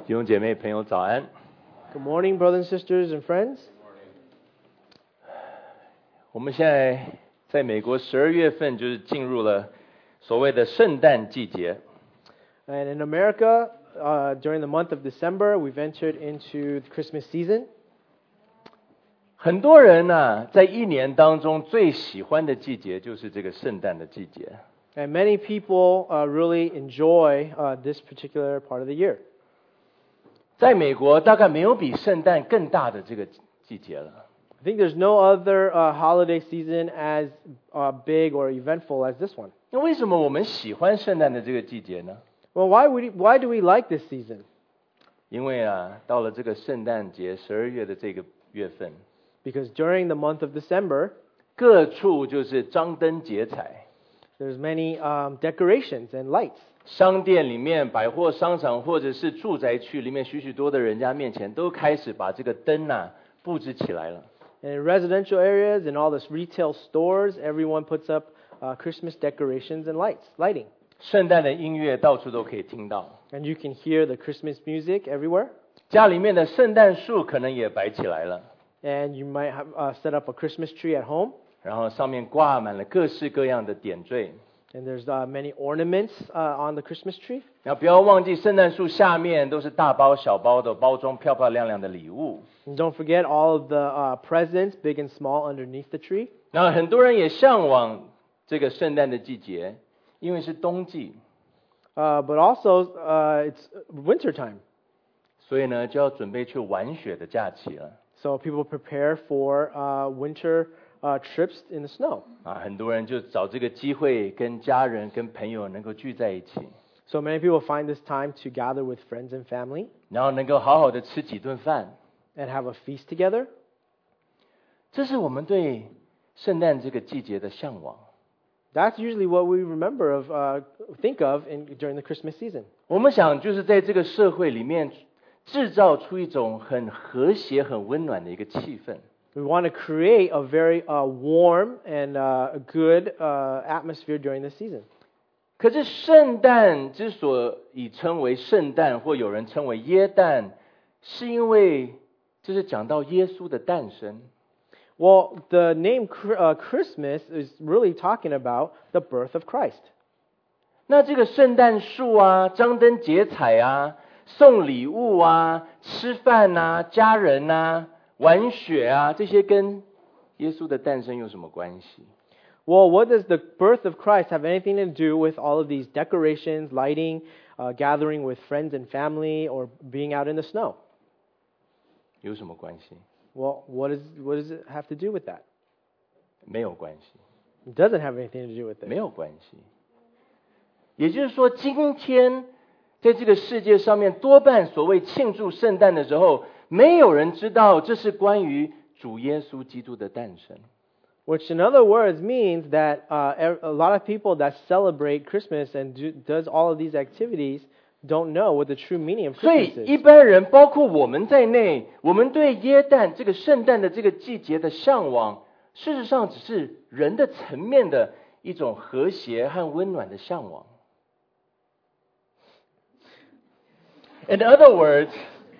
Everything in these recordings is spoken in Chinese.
弟兄姐妹朋友早安。 Good morning, brothers and sisters and friends. 我们现在在美国12月份就是进入了所谓的圣诞季节。 And in America, during the month of December, we've entered into the Christmas season. 很多人呢，在一年当中最喜欢的季节就是这个圣诞的季节。 And many people really enjoy this particular part of the year. 在美国大概没有比圣诞更大的这个季节了。 I think there's no other holiday season as big or eventful as this one. 那为什么我们喜欢圣诞的这个季节呢？ Well, why do we like this season? 因为到了这个圣诞节12月的这个月份， Because during the month of December, 各处就是张灯结彩。 there's many decorations and lights. 商店里面、百货商场或者是住宅区里面，许许多的人家面前都开始把这个灯布置起来了。 And in residential areas and all this retail stores, everyone puts up Christmas decorations and lighting. 圣诞的音乐到处都可以听到， And you can hear the Christmas music everywhere. 家里面的圣诞树可能也摆起来了， And you might have set up a Christmas tree at home. 然后上面挂满了各式各样的点缀。 And there's many ornaments on the Christmas tree. 然后不要忘记，圣诞树下面都是大包小包的包装漂漂亮亮的礼物。 And don't forget all of the presents, big and small, underneath the tree. 然后很多人也向往这个圣诞的季节，因为是冬季， But also, it's winter time. 所以呢就要准备去玩雪的假期了。 So people prepare for winter trips in the snow. 很多人就找这个机会跟家人、跟朋友能够聚在一起， So many people find this time to gather with friends and family 然后能够好好的吃几顿饭。 and have a feast together. 这是我们对圣诞这个季节的向往。 That's usually what we think of during the Christmas season. 我们想就是在这个社会里面制造出一种很和谐、很温暖的一个气氛。 We want to create a very warm and good atmosphere during this season. 可是圣诞之所以称为圣诞，或有人称为耶诞，是因为这是讲到耶稣的诞生。 Well, the name Christmas is really talking about the birth of Christ. 那这个圣诞树张灯结彩送礼物吃饭家人玩雪这些跟耶稣的诞生有什么关系？ Well, what does the birth of Christ have anything to do with all of these decorations, lighting, gathering with friends and family, or being out in the snow? 有什么关系？ Well, what does it have to do with that? 没有关系， It doesn't have anything to do with 没 it. 有关系。也就是说，今天在这个世界上面，多半所谓庆祝圣诞的时候，没有人知道这是关于主耶稣基督的诞生。 Which, in other words, means that a lot of people that celebrate Christmas and does all of these activities don't know what the true meaning of 所以 Christmas 一 is. 般人，包括我们在内，我们对耶诞这个圣诞的这个季节的向往，事实上只是人的层面的一种和谐和温暖的向往。In other words,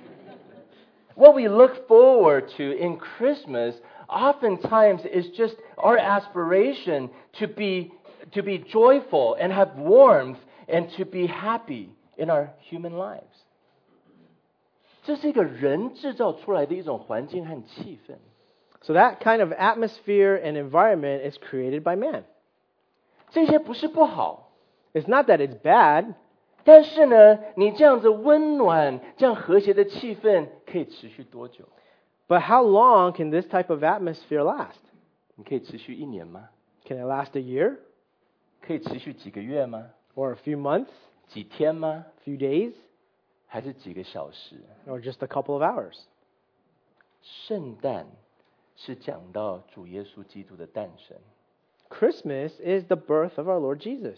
what we look forward to in Christmas oftentimes is just our aspiration to be joyful and have warmth and to be happy in our human lives. 这是一个人制造出来的一种环境和气氛。 So that kind of atmosphere and environment is created by man. 这些不是不好， It's not that it's bad, 但是呢，你这样子温暖、这样和谐的气氛可以持续多久？ but how long can this type of atmosphere last? 你可以持续1年吗？ Can it last a year 可以持续几个月吗？ or a few months, 几天吗？ a few days, 还是几个小时？ or just a couple of hours? 圣诞是讲到主耶稣基督的诞生。 Christmas is the birth of our Lord Jesus.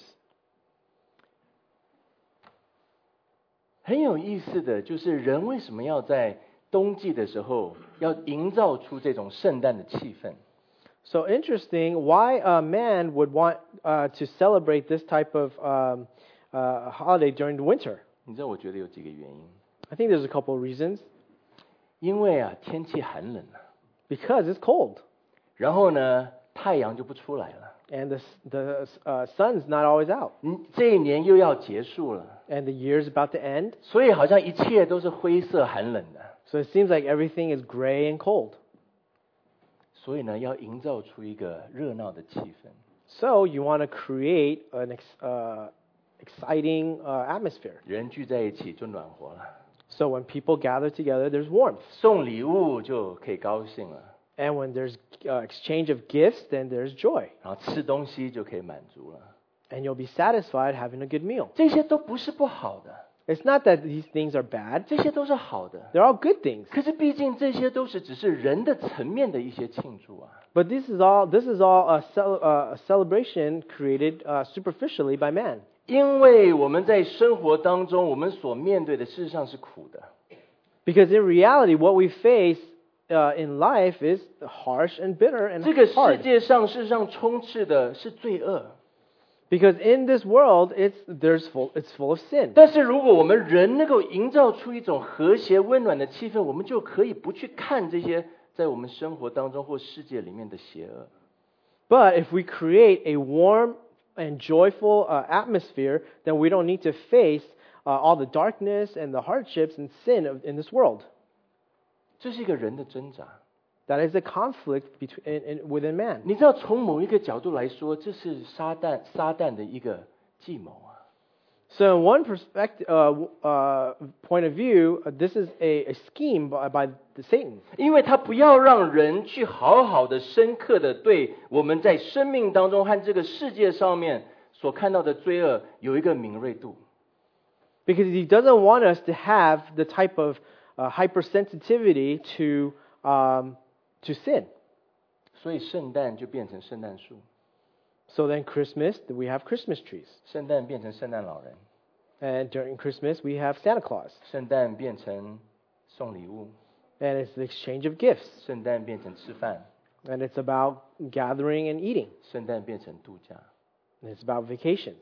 很有意思的就是人为什么要在冬季的时候要营造出这种圣诞的气氛？ So interesting why a man would want to celebrate this type of holiday during the winter. 你知道我觉得有几个原因。 I think there's a couple of reasons. 因为啊，天气寒冷啊， Because it's cold. 然后呢，太阳就不出来了。 And the sun's not always out. 这一年又要结束了， And the year's about to end. 所以好像一切都是灰色寒冷的。 So it seems like everything is gray and cold. 所以呢，要营造出一个热闹的气氛。 So you want to create an exciting atmosphere. 人聚在一起就暖和了， So when people gather together, there's warmth. 送礼物就可以高兴了， And when there's exchange of gifts, then there's joy. 然后吃东西就可以满足了。 And you'll be satisfied having a good meal. 这些都不是不好的， It's not that these things are bad. 这些都是好的。 They're all good things. 可是毕竟这些都是只是人的层面的一些庆祝啊。 But this is all a celebration created superficially by man. 因为我们在生活当中，我们所面对的事实上是苦的。 Because in reality, what we face in life is harsh and bitter and 这个世 hard. 界上事实上充斥的是罪恶。 Because in this world, it's full of sin. 但是如果我们人能够营造出一种和谐温暖的气氛，我们就可以不去看这些在我们生活当中或世界里面的邪恶。 But if we create a warm and joyful atmosphere, then we don't need to face all the darkness and the hardships and sin in this world. 这是一个人的挣扎。 That is a conflict within man. 你知道，从某一个角度来说，这是撒旦的一个计谋啊。 So in one point of view, this is a scheme by Satan. 因为他不要让人去好好的、深刻的对我们在生命当中和这个世界上面所看到的罪恶有一个敏锐度。 Because he doesn't want us to have the type of hypersensitivity to sin. 所以圣诞就变成圣诞树， So then Christmas, we have Christmas trees. 圣诞变成圣诞老人， And during Christmas, we have Santa Claus. 圣诞变成送礼物， And it's the exchange of gifts. 圣诞变成吃饭， And it's about gathering and eating. 圣诞变成度假。 And it's about vacations.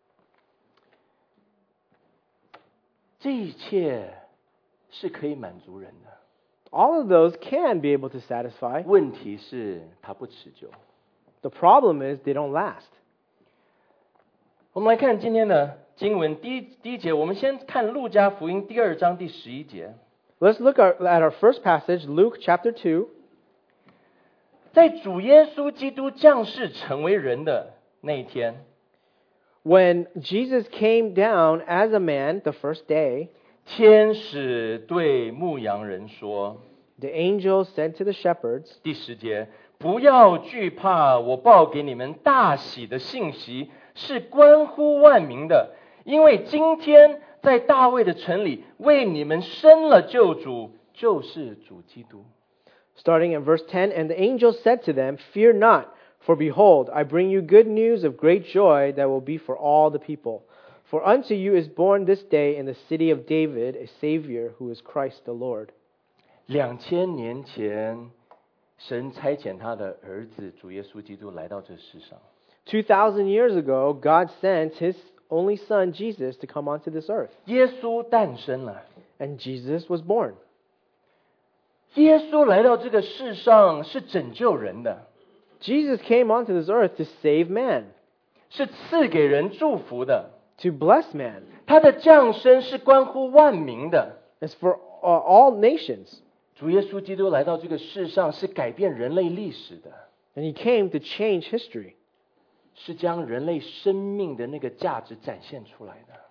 这一切是可以满足人的， All of those can be able to satisfy. 问题是它不持久。 The problem is they don't last. 我们来看今天的经文第一节，我们先看路加福音第2章第11节。 Let's look at our first passage, Luke chapter 2. 在主耶稣基督降世成为人的那一天， When Jesus came down as a man the first day, 天使对牧羊人说， the angel said to the shepherds, 第10节，不要惧怕，我报给你们大喜的信息，是关乎万民的，因为今天在大卫的城里为你们生了救主，就是主基督。 starting at verse 10, and the angel said to them, Fear not, for behold, I bring you good news of great joy that will be for all the people. For unto you is born this day in the city of David a Savior who is Christ the Lord. 2000年前，神差遣他的儿子主耶稣基督来到这世上。 2,000 years ago, God sent His only Son, Jesus, to come onto this earth. 耶稣诞生了， And Jesus was born. 耶稣来到这个世上是拯救人的， Jesus came onto this earth to save man, 是赐给人祝福的。 to bless man. 他的降生是关乎万民的。 It's for all nations. 主耶稣基督来到这个世上是改变人类历史的， And He came to change history, 是将人类生命的那个价值展现出来的。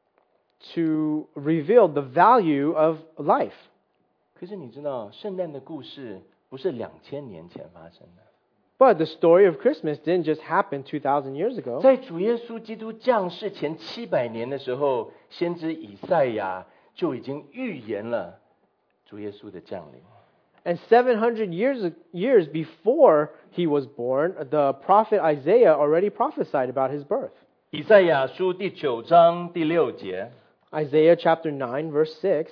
to reveal the value of life. 可是你知道，圣诞的故事不是2000年前发生的。 But the story of Christmas didn't just happen 2,000 years ago. 在主耶稣基督降世前700年的时候，先知以赛亚就已经预言了主耶稣的降临。 And 700 years before He was born, the prophet Isaiah already prophesied about His birth. 以赛亚书第9章第6节， Isaiah chapter 9, verse 6.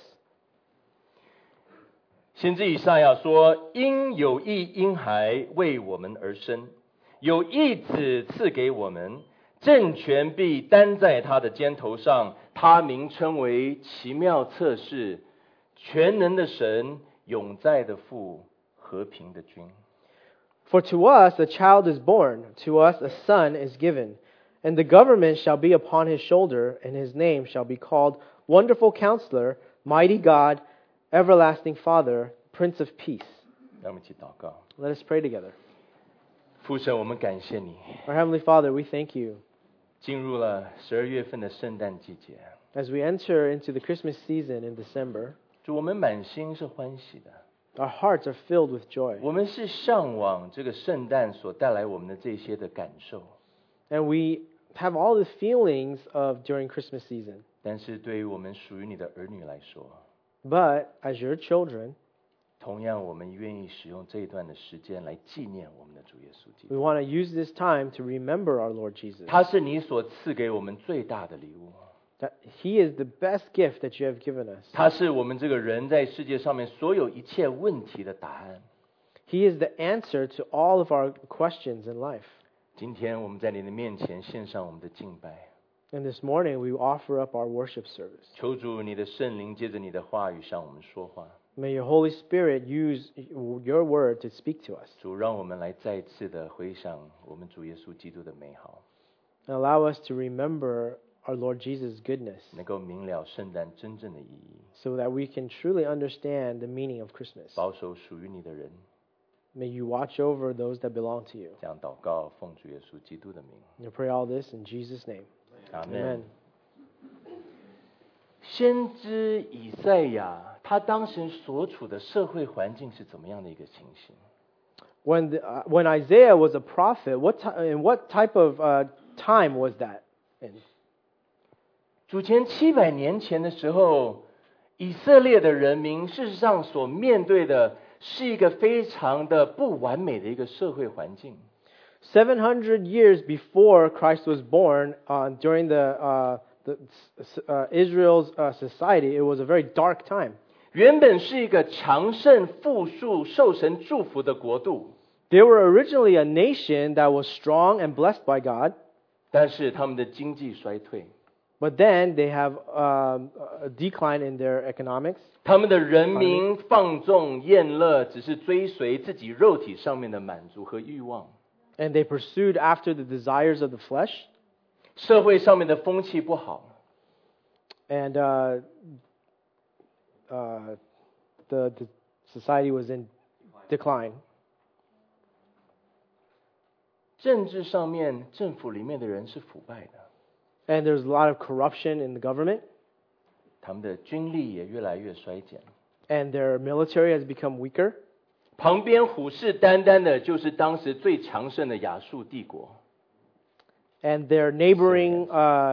先知以赛亚说：“因有一婴孩为我们而生，有一子赐给我们， 政权必担在他的肩头上，他名称为奇妙策士，全能的神，永在的父，和平的君。 For to us a child is born, to us a son is given, and the government shall be upon his shoulder, and his name shall be called Wonderful Counselor, Mighty God, Everlasting Father, Prince of Peace. 让我们一起祷告。 Let us pray together. 父神，我们感谢你， Our Heavenly Father, we thank you. 进入了12月份的圣诞季节， As we enter into the Christmas season in December, 主，我们满心是欢喜的， our hearts are filled with joy. 我们是向往这个圣诞所带来我们的这些的感受。 And we have all the feelings of during Christmas season. 但是对于我们属于你的儿女来说， But as your children, 同样我们愿意使用这一段的时间来纪念我们的主耶稣基 we 督。 want to use this time to remember our Lord Jesus. 他是你所赐给我们最大的礼物， That He is the best gift that you have given us. 他是我们这个人在世界上面所有一切问题的答案。 He is the answer to all of our questions in life. 今天我们在你的面前献上我们的敬拜， And this morning we offer up our worship service. 求主你的圣灵借着你的话语向我们说话。 May your Holy Spirit use your word to speak to us 主，让我们来再次的回想我们主耶稣基督的美好， and allow us to remember our Lord Jesus' goodness 能够明了圣诞真正的意义， so that we can truly understand the meaning of Christmas. 保守属于你的人。 May you watch over those that belong to you. 这样祷告，奉主耶稣基督的名， And I pray all this in Jesus' name. 阿 Amen. 门。先知以赛亚，他当时所处的社会环境是怎么样的一个情形？ When Isaiah was a prophet, in what type of time was that in? 主前700年前的时候，以色列的人民事实上所面对的是一个非常的不完美的一个社会环境。 700 years before Christ was born, during Israel's society, it was a very dark time. 原本是一个强盛、富庶、受神祝福的国度， They were originally a nation that was strong and blessed by God, 但是他们的经济衰退， but then they have a decline in their economics. 他们的人民放纵厌乐，只是追随自己肉体上面的满足和欲望。 And they pursued after the desires of the flesh. 社会上面的风气不好， And the society was in decline. 政治上面政府里面的人是腐败的， And there's a lot of corruption in the government. 他们的军力也越来越衰减。 And their military has become weaker. 旁边虎视眈眈的就是当时最强盛的亚述帝国。 And their neighboring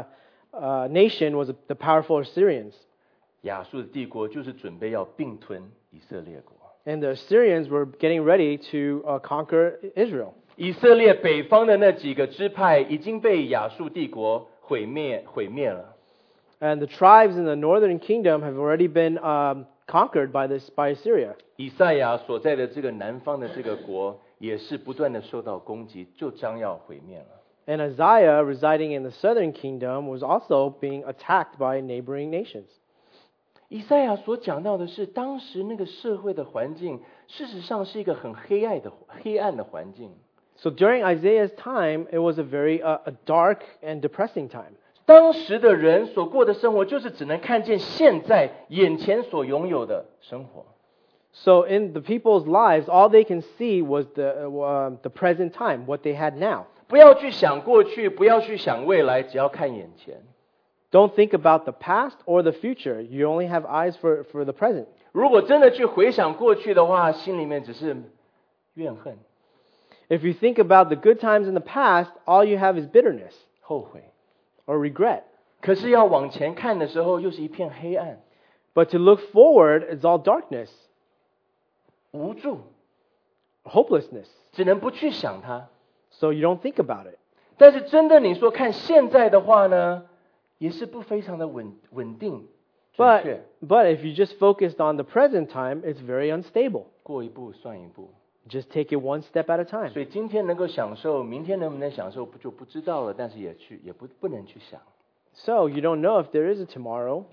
nation was the powerful Assyrians. 亚述的帝国就是准备要并吞以色列国。 And the Assyrians were getting ready to conquer Israel. 以色列北方的那几个支派已经被亚述帝国毁灭了。 And the tribes in the northern kingdom have already been conquered by Assyria. 以赛亚所在的这个南方的这个国也是不断的受到攻击，就将要毁灭了。 And Isaiah, residing in the southern kingdom, was also being attacked by neighboring nations. 以赛亚所讲到的是当时那个社会的环境，事实上是一个很黑暗的环境。 So during Isaiah's time, it was a very a dark and depressing time. 当时的人所过的生活，就是只能看见现在眼前所拥有的生活。 So in the people's lives, all they can see was the present time, what they had now. 不要去想过去，不要去想未来，只要看眼前。 Don't think about the past or the future. You only have eyes for the present. 如果真的去回想过去的话，心里面只是怨恨、 If you think about the good times in the past, all you have is bitterness 后悔。 or regret. 可是要往前看的时候，又是一片黑暗、 But to look forward, it's all darkness, 无助， hopelessness. 只能不去想它。 So you don't think about it. 但是真的你说看现在的话呢，也是不非常的稳定、准确。 But if you just focused on the present time, it's very unstable. 过一步算一步。 Just take it one step at a time. 所以今天能够享受，明天能不能享受就不知道了，但是也不能去想。 So you don't know if there is a tomorrow.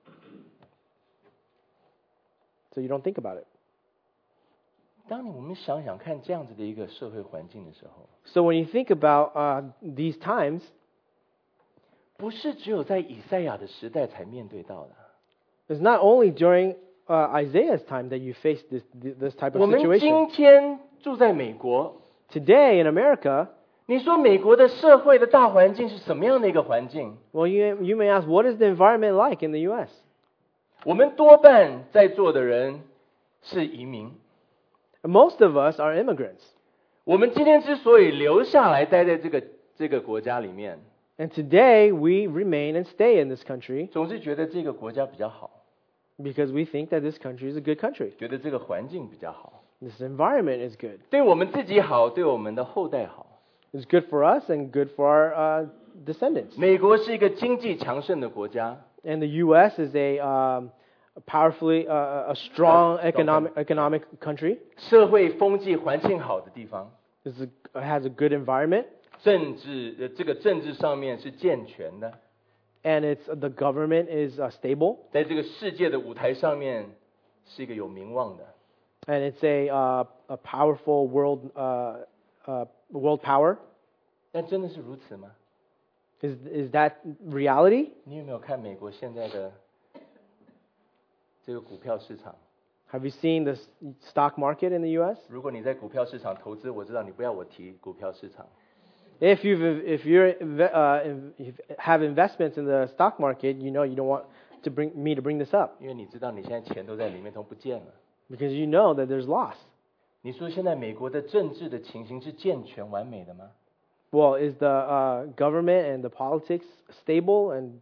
So you don't think about it. 当我们想想看这样子的一个社会环境的时候， So when you think about these times, 不是只有在以赛亚的时代才面对到的。 it's not only during Isaiah's time that you face this type 我 of 们 situation. 今天住在美国， Today in America, 你说美国的社会的大环境是什么样的一个环境？ well, you may ask, what is the environment like in the U.S.? 我们多半在座的人是移民。 Most of us are immigrants. 我们今天之所以留下来待在这个国家里面， And today we remain and stay in this country 总是觉得这个国家比较好， because we think that this country is a good country. 觉得这个环境比较好， This environment is good. 对我们自己好，对我们的后代好。 It's good for us and good for our descendants. 美国是一个经济强盛的国家， And the U.S. is a powerfully, a strong economic country. 社会风气环境好的地方， Has a good environment, 这个政治上面是健全的， and the government is stable, 在这个世界的舞台上面是一个有名望的。 and it's a powerful world power. 但真的是如此吗？ Is that reality? 你有没有看美国现在的这个股票市场？ Have you seen the stock market in the U.S.? 如果你在股票市场投资，我知道你不要我提股票市场， If you have investments in the stock market, you know you don't want me to bring this up 因为你知道你现在钱都在里面都不见了。 because you know that there's loss. 你说现在美国的政治的情形是健全完美的吗？ Well, is the government and the politics stable and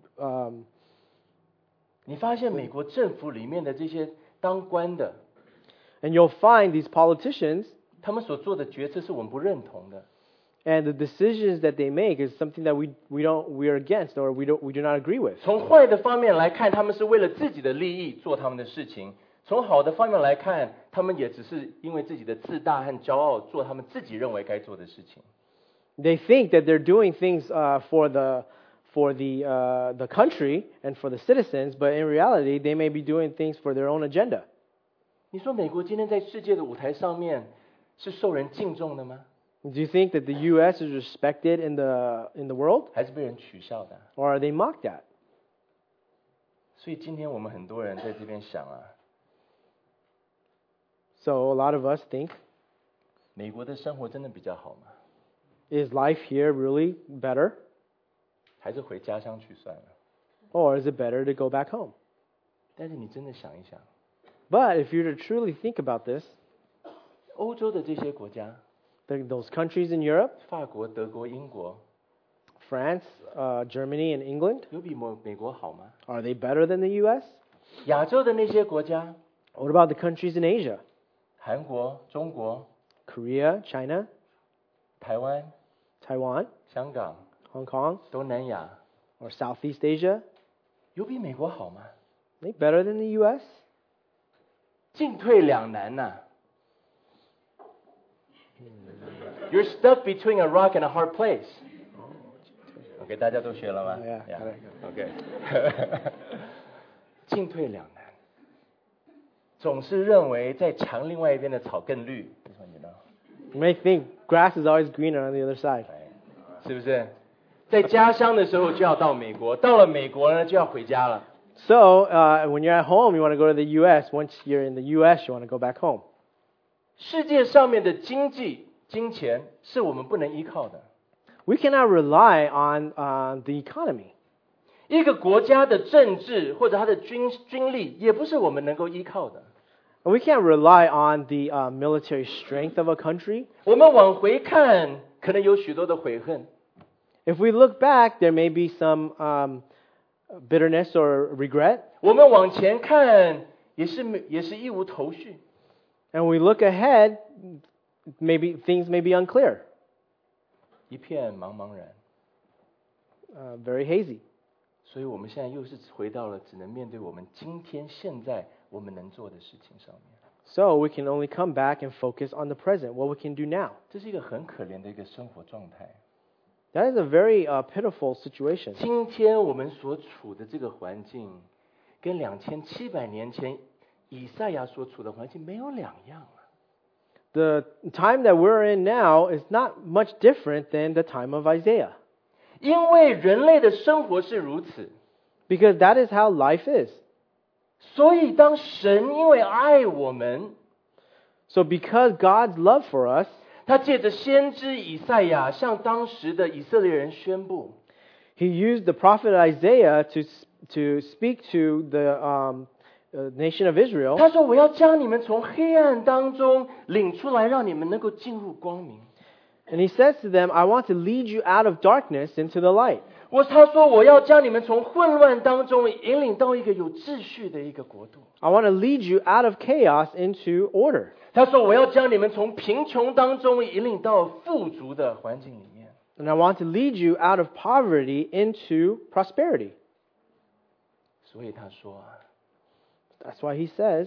你发现美国政府里面的这些当官的， and you'll find these politicians 他们所做的决策是我们不认同的。 and the decisions that they make is something that we're against or we do not agree with. 从坏的方面来看，他们是为了自己的利益做他们的事情；从好的方面来看，他们也只是因为自己的自大和骄傲做他们自己认为该做的事情。 They think that they're doing things for the country and for the citizens, but in reality, they may be doing things for their own agenda. 你说美国今天在世界的舞台上面是受人敬重的吗？ Do you think that the U.S. is respected in the world, 还是被人取笑的？ or are they mocked at? 所以今天我们很多人在这边想啊， So a lot of us think, 美国的生活真的比较好吗？ is life here really better, 还是回家乡去算了？ or is it better to go back home? 但是你真的想一想， But if you were to truly think about this, 欧洲的这些国家， those countries in Europe, 法国、德国、英国， France, Germany, and England, 有比美国好吗？ are they better than the U.S.? 亚洲的那些国家， What about the countries in Asia? 韩国、中国、 Korea, China, 台湾、 Taiwan, 香港、 Hong Kong, 东南亚， or Southeast Asia? 有比美国好吗？ Are they better than the U.S.? 进退两难呐、You're stuck between a rock and a hard place. OK， 大家都学了吗 Yeah. OK 进退两难，总是认为在墙另外一边的草更绿， You may think grass is always greener on the other side. 是不是？在家乡的时候就要到美国，到了美国呢就要回家了。 So when you're at home, you want to go to the U.S. Once you're in the U.S., you want to go back home. 世界上面的经济、金钱是我们不能依靠的。 We cannot rely on the economy. 一个国家的政治或者它的军力也不是我们能够依靠的。 We can't rely on the military strength of a country. 我们往回看，可能有许多的悔恨。 If we look back, there may be some bitterness or regret. 我们往前看，也是一无头绪。 And we look ahead, maybe things may be unclear, 一片茫茫然。 very hazy. 所以我们现在又是回到了只能面对我们今天现在我们能做的事情上面。 So we can only come back and focus on the present, what we can do now. 这是一个很可怜的一个生活状态。 That is a very pitiful situation. 今天我们所处的这个环境，跟2700年前以赛亚所处的环境没有两样啊。 The time that we're in now is not much different than the time of Isaiah. 因为人类的生活是如此， Because that is how life is. 所以当神因为爱我们， So because God's love for us, 他借着先知以赛亚向当时的以色列人宣布， He used the prophet Isaiah to speak to the nation of Israel. 他说：“我要将你们从黑暗当中领出来，让你们能够进入光明。” And he says to them, I want to lead you out of darkness into the light. 他说：“我要将你们从混乱当中引领到一个有秩序的一个国度。” I want to lead you out of chaos into order. 他说：“我要将你们从贫穷当中引领到富足的环境里面。” And I want to lead you out of poverty into prosperity. 所以他说 That's why he says,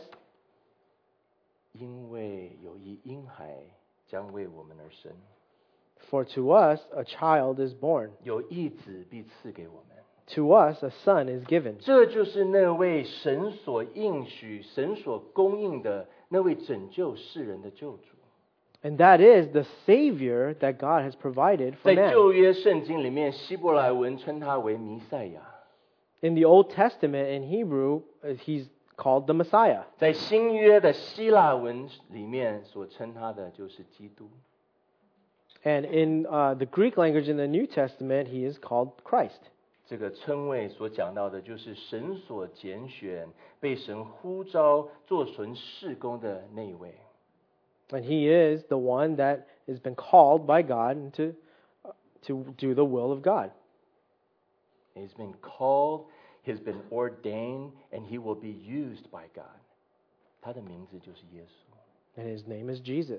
因为有一婴孩将为我们而生， For to us a child is born, 有一子必赐给我们。 to us a son is given. 这就是那位神所应许、神所供应的那位拯救世人的救主。 And that is the Savior that God has provided for 在 man. 旧约圣经里面，希伯来文称他为弥赛亚； In the Old Testament, in Hebrew, he's called the Messiah. 在新约的希腊文里面所称他的就是基督。 And in the Greek language in the New Testament, he is called Christ. 这个称谓所讲到的，就是神所拣选、被神呼召做神事工的那一位。 And he is the one that has been called by God to do the will of God. He's been called, he's been ordained, and he will be used by God. 他的名字就是耶稣。 And his name is Jesus.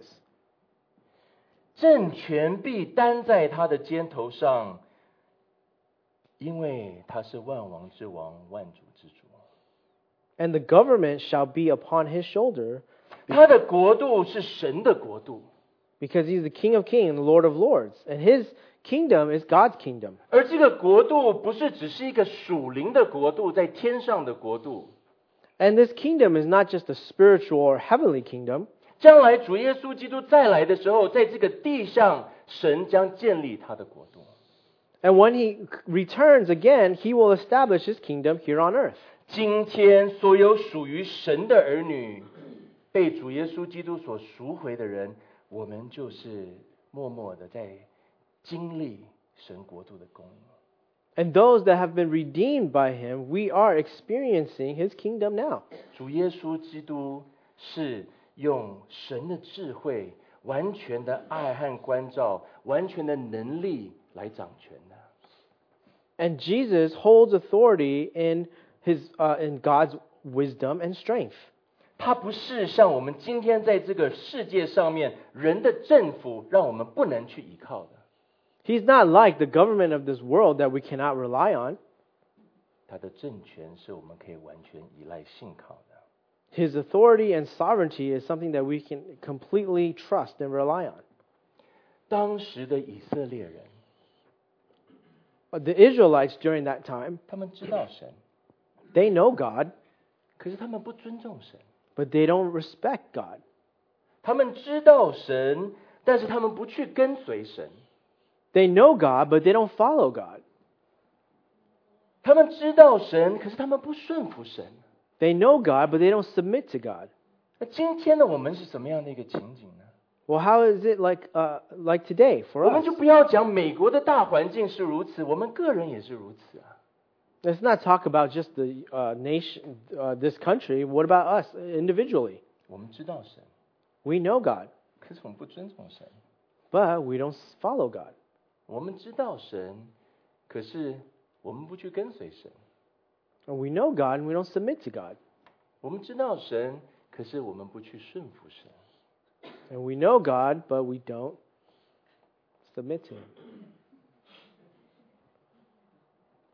政权必担在他的肩头上，因为他是万王之王，万主之主。 And the government shall be upon his shoulder, 他的国度是神的国度， because he's the King of kings and the Lord of lords. And his kingdom is God's kingdom. 而这个国度不是只是一个属灵的国度，在天上的国度。 And this kingdom is not just a spiritual or heavenly kingdom. 将来主耶稣基督再来的时候，在这个地上，神将建立他的国度。 And when he returns again, he will establish his kingdom here on earth. 今天所有属于神的儿女，被主耶稣基督所赎回的人，我们就是默默的在经历神国度的供应。 And those that have been redeemed by him, we are experiencing his kingdom now. 主耶稣基督是用神的智慧、完全的爱和关照、完全的能力来掌权的。 And Jesus holds authority in God's wisdom and strength. 他不是像我们今天在这个世界上面人的政府，让我们不能去依靠的。 He's not like the government of this world that we cannot rely on. 他的政权是我们可以完全依赖信靠的。 His authority and sovereignty is something that we can completely trust and rely on. 当时的以色列人， The Israelites during that time, 他们知道神， they know God, 可是他们不尊重神。 but they don't respect God. 他们知道神，但是他们不去跟随神。 They know God, but they don't follow God. 他们知道神，可是他们不顺服神。 They know God, but they don't submit to God. 那今天的我们是什么样的一个情景呢？ Well, how is it like today for 我们 us? 就不要讲美国的大环境是如此，我们个人也是如此啊。 Let's not talk about just the nation, this country. What about us individually? 我们知道神， We know God, 可是我们不尊重神。 but we don't follow God. 我们知道神，可是我们不去跟随神。 And we know God, and we don't submit to God. 我们知道神，可是我们不去顺服神。 And we know God, but we don't submit to Him.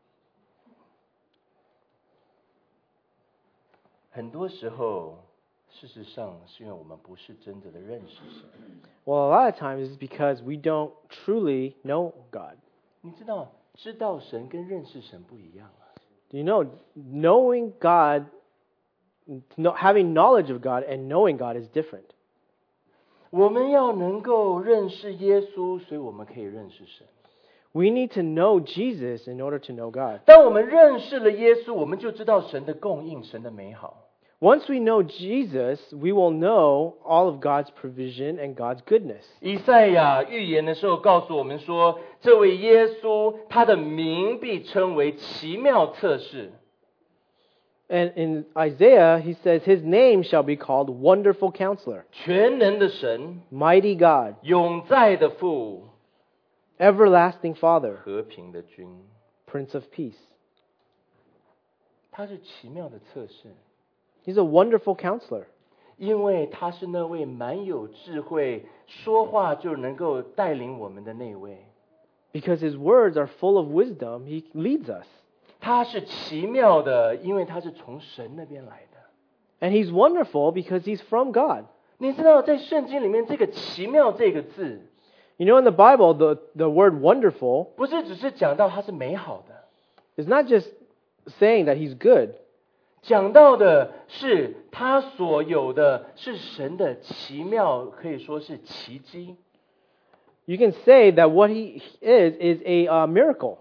很多时候， 事实上是因为我们不是真正的认识神。 Well, a lot of times it's because we don't truly know God. 你知道神跟认识神不一样啊。 Do you know, knowing God, having knowledge of God and knowing God is different. 我们要能够认识耶稣，所以我们可以认识神。 We need to know Jesus in order to know God. 当我们认识了耶稣，我们就知道神的供应，神的美好。 Once we know Jesus, we will know all of God's provision and God's goodness. 以赛亚预言的时候告诉我们说，这位耶稣他的名必称为奇妙策士。 And in Isaiah, he says, His name shall be called Wonderful Counselor, 全能的神， Mighty God, 永在的父， Everlasting Father, 和平的君。 Prince of Peace. 他是奇妙的策士， He's a wonderful counselor 因为他是那位满有智慧，说话就能够带领我们的那位。 because His words are full of wisdom. He leads us. 他是奇妙的，因为他是从神那边来的。 And He's wonderful because He's from God. 你知道，在圣经里面，这个奇妙这个字， You know, in the Bible, the word wonderful 不是只是讲到它是美好的， is not just saying that He's good. 讲到的是他所有的是神的奇妙，可以说是奇迹。 You can say that what He is a miracle.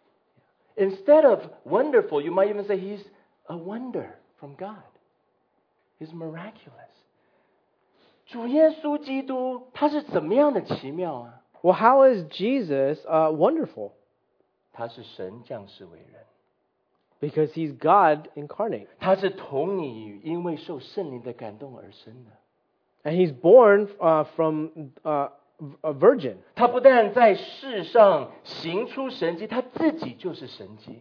Instead of wonderful, you might even say he's a wonder from God. He's miraculous. 主耶稣基督他是怎么样的奇妙啊？ Well, how is Jesus wonderful? 他是神降世为人， Because He's God incarnate. 他是童女因为受圣灵的感动而生的。 And He's born from a virgin. 他不但在世上行出神迹，他自己就是神迹。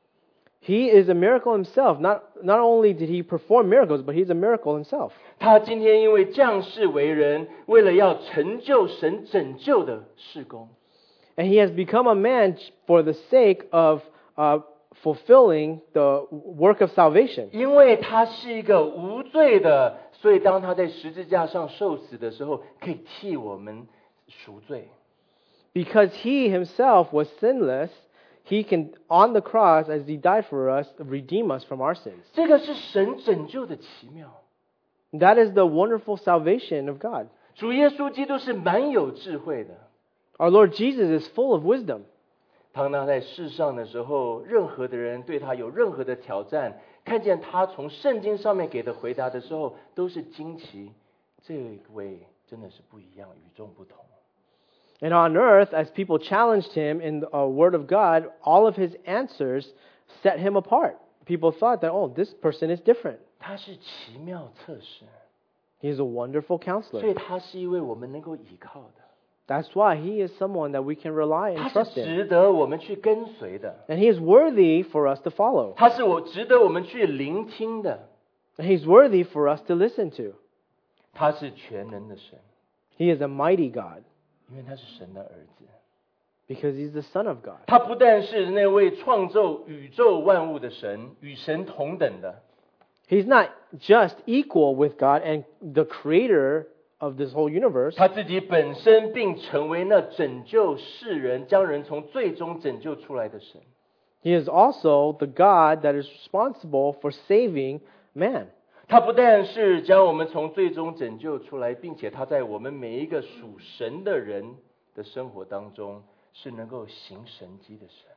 He is a miracle Himself. Not only did He perform miracles, but He's a miracle Himself. 他今天因为降世为人，为了要成就神拯救的事工， And He has become a man for the sake of fulfilling the work of salvation. 因为他是一个无罪的，所以当他在十字架上受死的时候，可以替我们赎罪。 Because He Himself was sinless, He can, on the cross, as He died for us, redeem us from our sins. 这个是神拯救的奇妙。 That is the wonderful salvation of God. 主耶稣基督是蛮有智慧的。 Our Lord Jesus is full of wisdom. 当他在世上的时候，任何的人对他有任何的挑战，看见他从圣经上面给的回答的时候，都是惊奇。这位真的是不一样，与众不同。 And on earth, as people challenged Him in the Word of God, all of His answers set Him apart. People thought that, oh, this person is different. 他是奇妙策士， He is a wonderful 所 counselor. 以他是一位我们能够依靠的， That's why He is someone that we can rely 他 and 是 trust in. 值得我们去跟随的， And He is worthy for us to follow. 他是值得我们去聆听的， And He's worthy for us to listen to. 他是全能的神， He is a mighty God 因为他是神的儿子。 because He's the Son of God. 他不但是那位创造宇宙万物的神，与神同等的， He's not just equal with God and the creator of this whole universe. 他自己本身并成为那拯救世人、将人从最终拯救出来的神。 He is also the God that is responsible for saving man. 他不但是将我们从最终拯救出来，并且他在我们每一个属神的人的生活当中是能够行神迹的神。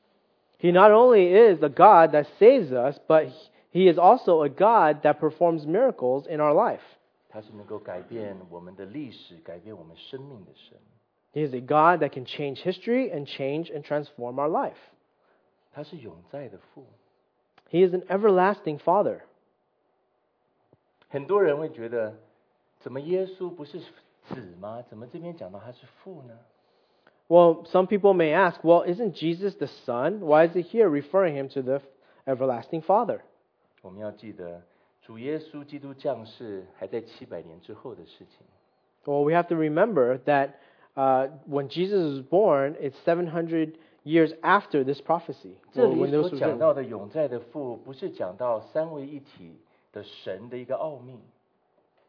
He not only is the God that saves us, but He is also a God that performs miracles in our life. 他是能够改变我们的历史、改变我们生命的神。 He is a God that can change history and change and transform our life. 他是永在的父。 He is an everlasting Father. 很多人会觉得，怎么耶稣不是子吗？怎么这边讲到他是父呢？ Well, some people may ask, well, isn't Jesus the Son? Why is it here referring Him to the everlasting Father? 我们要记得，主耶稣基督降世还在700年之后的事情。 Well, we have to remember that when Jesus was born, it's 700 years after this prophecy. 这 When 里 this 所 was 讲 written. 到的永在的父，不是讲到三位一体的神的一个奥秘，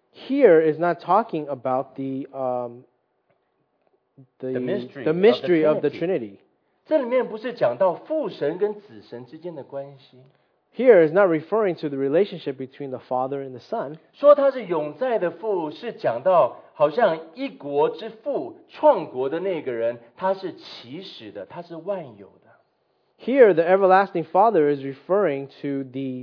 here is not talking about the mystery of the Trinity. 这里面不是讲到父神跟子神之间的关系， Here is not referring to the relationship between the Father and the Son. 说他是永在的父，是讲到好像一国之父创国的那个人，他是起始的，他是万有的。 Here, the everlasting Father is referring to the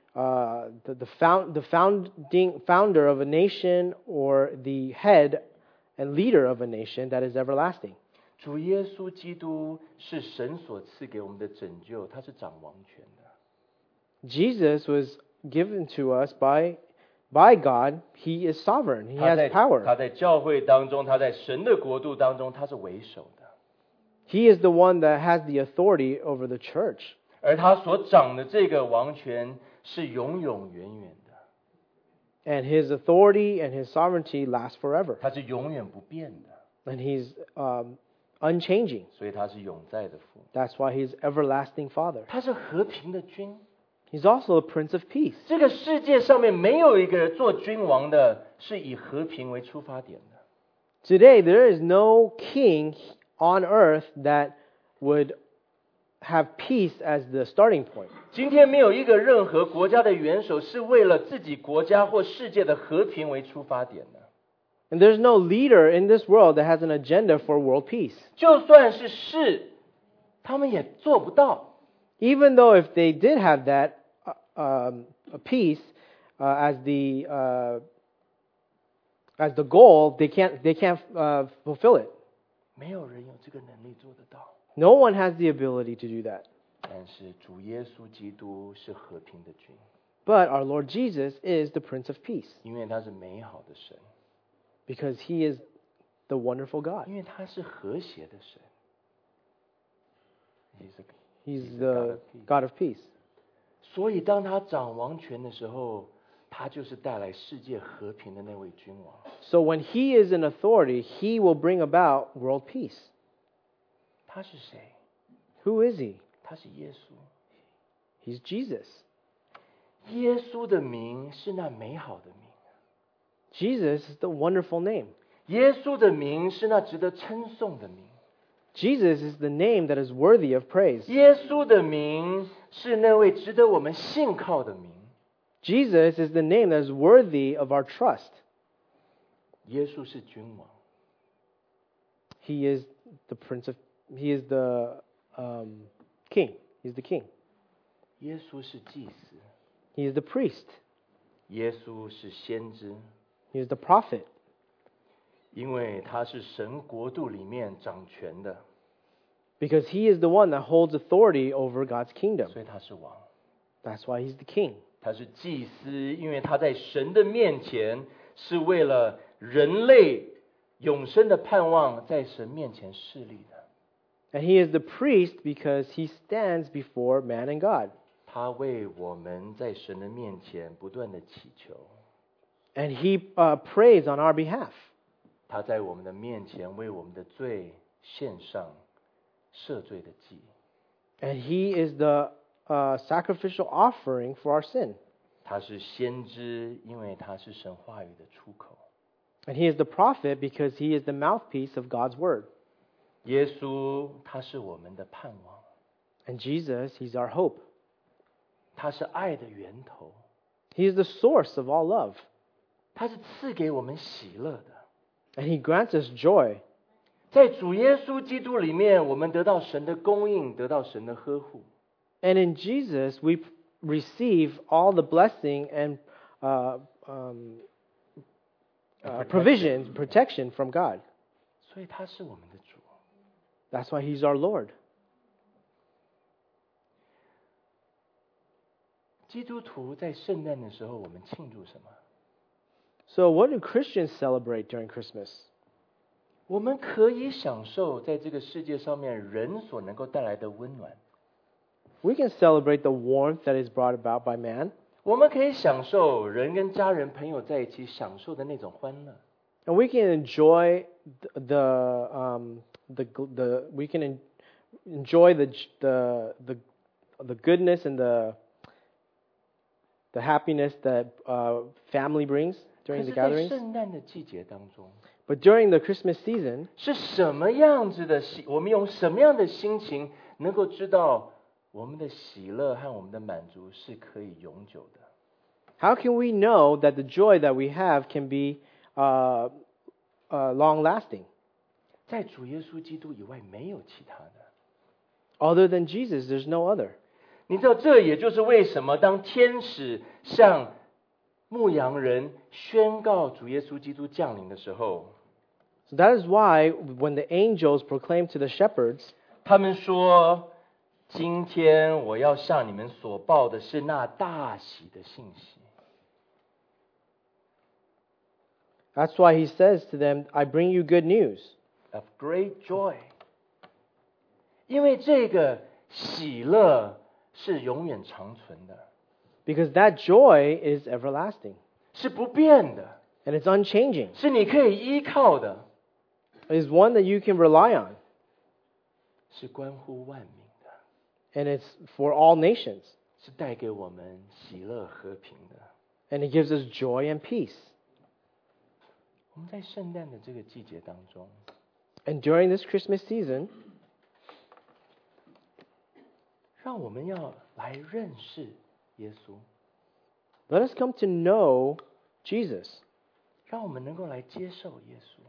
founder of a nation, or the head and leader of a nation that is everlasting. 主耶稣基督是神所赐给我们的拯救，他是掌王权的。 Jesus was given to us by God. He is sovereign. He 他 has 在 power. 在教会当中，他在神的国度当中，他是为首的。 He is the one that has the authority over the church. 而他所掌的这个王权是永永远远的， And his authority and his sovereignty last forever. 他是永远不变的， And he's unchanging. 所以他是永在的父。 That's why he's everlasting Father. 他是和平的君。 He's also a Prince of Peace. 这个世界上面没有一个做君王的是以和平为出发点的。 Today, there is no king on earth that would have peace as the starting point. 今天没有一个任何国家的元首是为了自己国家或世界的和平为出发点的。 And there's no leader in this world that has an agenda for world peace. 就算是，他们也做不到。 Even though if they did have that peace as the goal, they can't fulfill it. 没有人有这个能力做得到。 No one has the ability to do that. 但是主耶稣基督是和平的君， But our Lord Jesus is the Prince of Peace 因为他是美好的神， because he is the wonderful God. 因为他是和谐的神。 He's the God of peace. 所以当他掌王权的时候，他就是带来世界和平的那位君王。 So when he is in authority, he will bring about world peace. 他是谁？ Who is he? 他是耶稣。 He's Jesus. 耶稣的名是那美好的名， Jesus is the wonderful name. 耶稣的名是那值得称颂的名， Jesus is the name that is worthy of praise. 耶稣的名是那位值得我们信靠的名。 Jesus is the name that is worthy of our trust. 耶稣是君王， He is the king. He's the king. 耶稣是祭司， He is the priest. 耶稣是先知， He is the prophet. 因为他是神国度里面掌权的， Because he is the one that holds authority over God's kingdom. 所以他是王。 That's why he's the king. 他是祭司，因为他在神的面前是为了人类永生的盼望，在神面前侍立的。 And he is the priest because he stands before man and God. 他为我们在神的面前不断的祈求， And he prays on our behalf. 他在我们的面前为我们的罪献上赦罪的祭。 And he is the sacrificial offering for our sin. 他是先知，因为他是神话语的出口。 And he is the prophet because he is the mouthpiece of God's word. 耶稣他是我们的盼望， And Jesus, he's our hope. 他是爱的源头， He is the source of all love. 他是赐给我们喜乐的。 And he grants us joy. 在主耶稣基督里面，我们得到神的供应，得到神的呵护。 And in Jesus, we receive all the blessing and provision, protection from God. 所以他是我们的主。 That's why he's our Lord. 基督徒在圣诞的时候，我们庆祝什么？ So what do Christians celebrate during Christmas? 我们可以享受在这个世界上面人所能够带来的温暖， We can celebrate the warmth that is brought about by man. 我们可以享受人跟家人朋友在一起享受的那种欢乐。 And we can enjoy enjoy the goodness and the happiness that family brings 可 during 是 the 在 gatherings. 圣诞的季节当中， But during the Christmas season, 是什么样子的我们用什么样的心情能够知道我们的喜乐和我们的满足是可以永久的？ how can we know that the joy that we have can be long-lasting? 在主耶稣基督以外，没有其他的。 Other than Jesus, there's no other. 你知道，这也就是为什么当天使向牧羊人宣告主耶稣基督降临的时候， So that is why when the angels proclaimed to the shepherds, 他们说：“今天我要向你们所报的是那大喜的信息。” that's why he says to them, I bring you good news. Of great joy， 因为这个喜乐是永远长存的， Because that joy is everlasting. 是不变的， And it's unchanging. 是你可以依靠的， It is one that you can rely on. 是关乎万民的， And it's for all nations. 是带给我们喜乐和平的。 And it gives us joy and peace. 我们在圣诞的这个季节当中， And during this Christmas season, 让我们要来认识耶稣， let us come to know Jesus. 让我们能够来接受耶稣，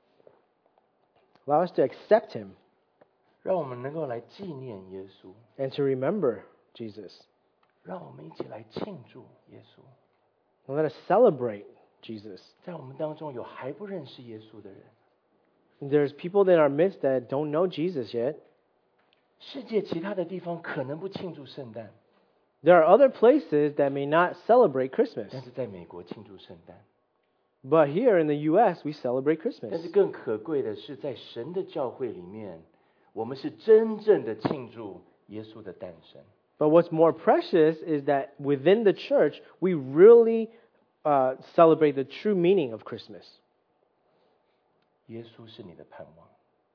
Allow us to accept him 让我们能够来纪念耶稣， and to remember Jesus. 让我们一起来庆祝耶稣。 And let us celebrate Jesus. 在我们当中有还不认识耶稣的人， There's people in our midst that don't know Jesus yet. 世界其他的地方可能不庆祝圣诞， There are other places that may not celebrate Christmas. 但是在美国庆祝圣诞。 But here in the U.S., we celebrate 但 Christmas. 是更可贵的是，在神的教会里面，我们是真正的庆祝耶稣的诞生。 But what's more precious is that within the church, we really celebrate the true meaning of Christmas. 耶稣是你的盼望，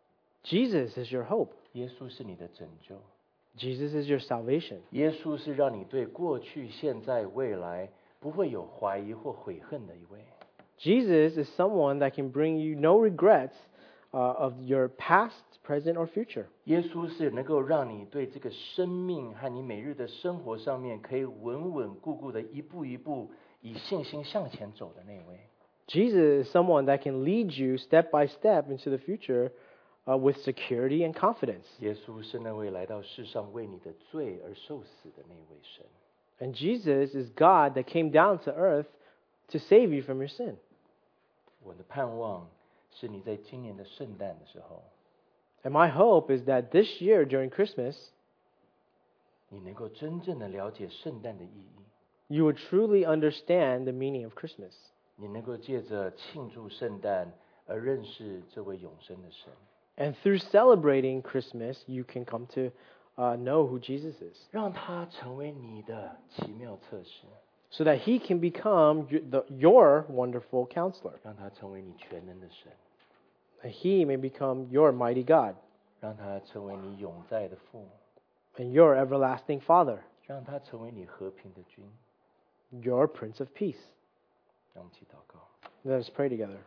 Jesus is your hope. 耶稣是你的拯救， Jesus is your salvation. 耶稣是让你对过去、现在、未来不会有怀疑或悔恨的一位。 Jesus is someone that can bring you no regrets of your past, present, or future. 耶稣是能够让你对这个生命和你每日的生活上面可以稳稳固固的一步一步以信心向前走的那位。 Jesus is someone that can lead you step by step into the future with security and confidence. 耶稣是那位来到世上为你的罪而受死的那位神。 And Jesus is God that came down to earth to save you from your sin. 我的盼望是你在今年的圣诞的时候， And my hope is that this year during Christmas, 你能够真正的了解圣诞的意义， you would truly understand the meaning of Christmas. 你能够借着庆祝圣诞而认识这位永生的神， And through celebrating Christmas, you can come to know who Jesus is, 让他成为你的奇妙策士， so that he can become your wonderful counselor, 让他成为你全能的神， and he may become your mighty God 让他成为你永在的父， and your everlasting Father, 让他成为你和平的君。 your Prince of Peace. 让我们一起祷告。 Let us pray together.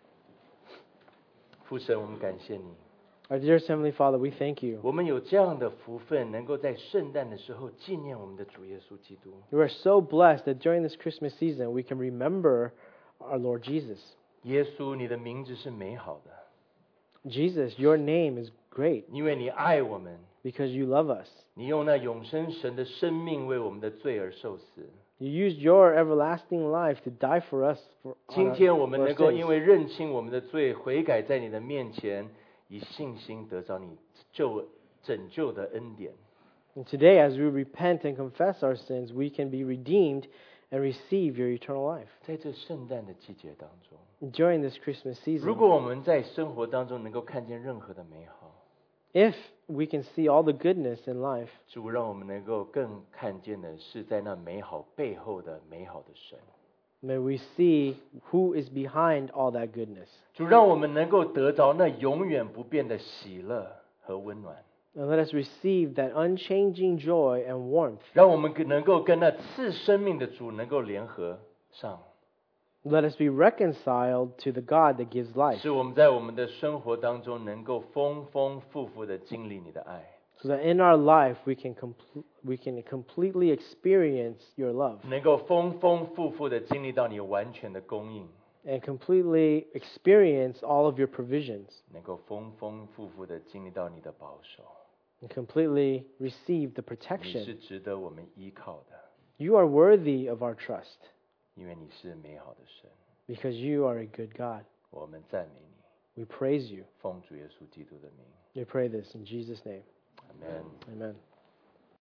父神，我们感谢你， Our dearest Heavenly Father, we thank you. 我们有这样的福分，能够在圣诞的时候纪念我们的主耶稣基督。 We are so blessed that during this Christmas season, we can remember our Lord Jesus. 耶稣，你的名字是美好的， Jesus, your name is great 因为你爱我们， because you love us. 你用那永生神的生命为我们的罪而受死。 You used your everlasting life to die for us. 今天我们 for our 能够 sins. 因为认清我们的罪，悔改在你的面前，以信心得着你拯救的恩典。 And today, as we repent and confess our sins, we can be redeemed and receive your eternal life. 在这圣诞的季节当中， During this Christmas 如 season, 果我们在生活当中能够看见任何的美好， if we can see all the goodness in life, 主让我们能够更看见的是在那美好背后的美好的神。 may we see who is behind all that goodness. 主让我们能够得着那永远不变的喜乐和温暖。 And let us receive that unchanging joy and warmth. 让我们能够跟那赐生命的主能够联合上， Let us be reconciled to the God that gives life, 使我们在我们的生活当中能够丰丰富富的经历你的爱， so that in our life we can completely experience your love 能够丰丰富富的经历到你完全的供应， and completely experience all of your provisions 能够丰丰富富的经历到你的保守。 and completely receive the 你 protection. 是值得我们依靠的， You are worthy of our trust 因为你是美好的神。 because you are a good God. 我们赞美你， We praise you. 奉主耶稣基督的名， We pray this in Jesus' name. 阿门。 Amen.